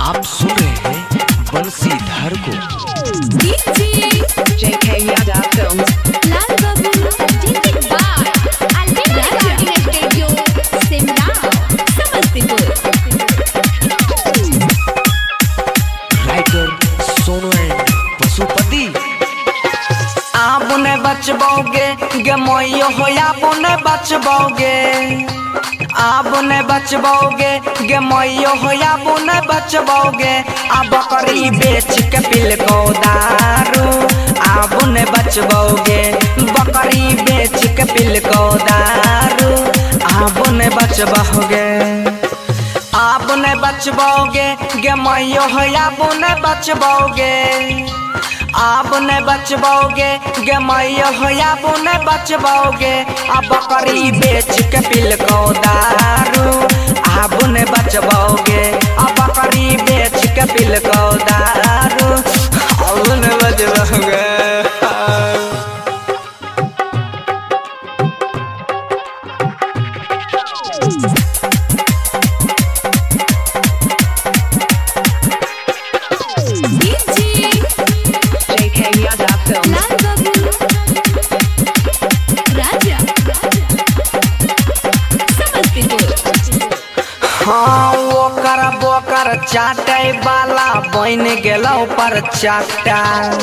आप सुन रहे हैं बंसीधर को। JK Yadav Films, Lal Babu presented by Albina Recording Studio, Simla, Samastipur. Writer Sonu and Pashupati. आप ने बचबोगे गे मोयो हो, आप ने बचबोगे, आप ने बचबोगे गे मोयो हो, आप ने बचबोगे। आ बकरी बेच के पिल को दारू, आप ने बचबोगे, बकरी बेच के पिल को दारू, आप ने बचबोगे। आप ने बचबोगे गे मोयो हो, आप ने बचबोगे, आप ने बचबोगे गे मैया हो, आप ने बचबोगे। आ बकरी बेच के पिल को दारू, आप ने बचबोगे, आ बकरी बेच के पिल को दारू, आप ने बचबोगे। JK Yadav Films, लाल बाबू राजा समस्तीपुर। हाँ वो कर चाटे वाला बन गेलो पर चाटा।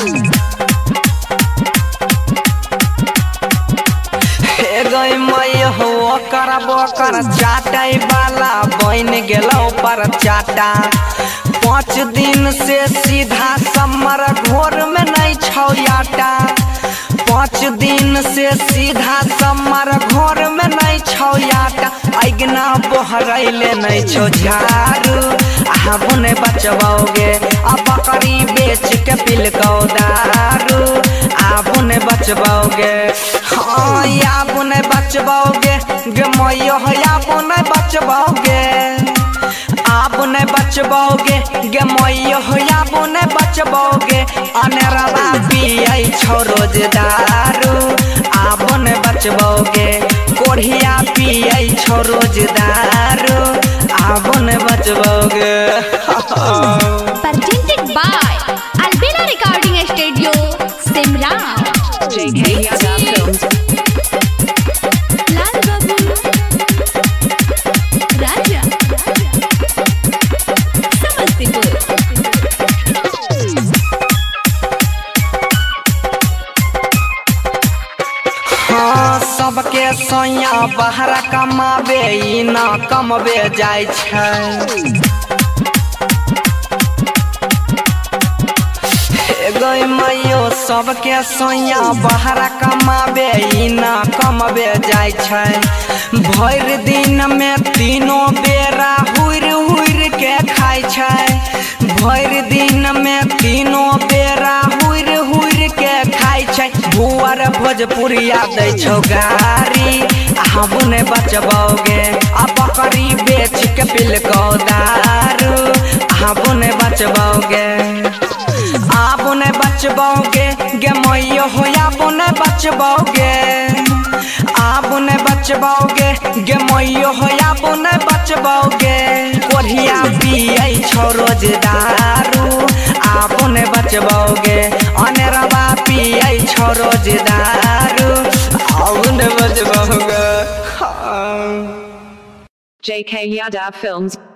हे गई मैया हो, वो कर चाटे वाला बन गेलो पर चाटा। 5 दिन से सीधा समर घोर में नहीं छौ आटा। 5 दिन से सीधा समर घोर में नहीं छौ आटा। अगना बोहरैले नहीं छौ झारू, आप ने बचबोगे। आ बकरी बेच के पिल को दारू, आप ने बचबोगे। हाँ आप ने बचबोगे गे मैया हो, आप ने बचबोगे, आप ने बचबोगे गे मैया हो, आप ने बचबोगे। अनेरवा पियै छौ रोज दारू, आप ने बचबोगे। कोढ़िया पियै छौ रोज दारू, आप ने बचबोगे। Presented by Albina Recording Studio, Simla, JK Yadav Films, Lal बाबू राजा समस्तीपुर। हाँ सबके सोया बाहर कमाबे, ई ना कमबे जाय छै। गई मैयो सबके सोया बाहर कमाबे, ई ना कमबे जाय छै। भर दिन में तीनों बेरा हुर हुर के खाय छै। भर दिन में तीनों बेरा हुर हुर के खाय छै। भुअर भोजपुरिया दै छौ गारी, आप ने बचबोगे। आ बकरी बेच के पिल को दारू, आप ने बचबोगे। आप ने बचबोगे गे मैया हो, आप ने बचबोगे, आप ने बचबोगे गे मैया हो, आप ने बचबोगे। कोढ़िया पियै छौ रोज दारू, आप ने बचबोगे। अनेरवा पियै छौ रोज दारू, आप ने बचबोगे। JK Yadav Films.